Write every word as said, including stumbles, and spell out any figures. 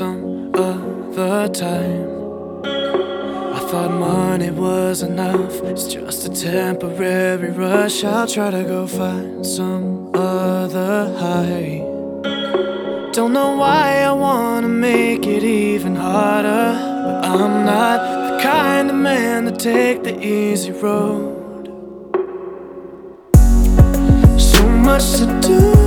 some other time. I thought money was enough, it's just a temporary rush. I'll try to go find some other high. Don't know why I wanna make it even harder, but I'm not the kind of man to take the easy road. So much to do,